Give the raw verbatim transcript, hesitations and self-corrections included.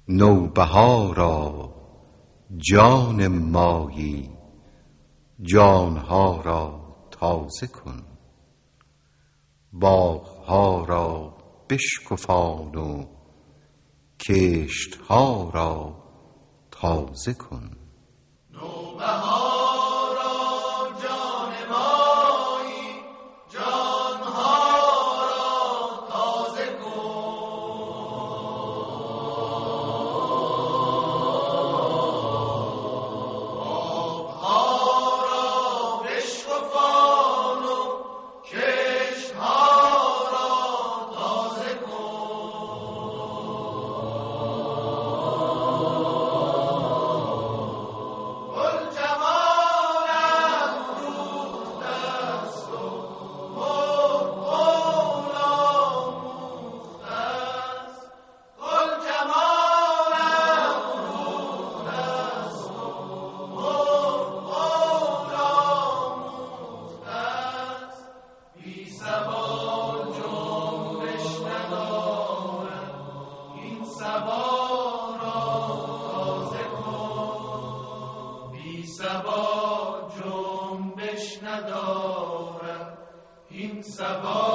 نوبهارا جان مایی جانها را تازه کن، باغها را بشکفان و کشتها را تازه کن. صبا جنبش ندارد این صبا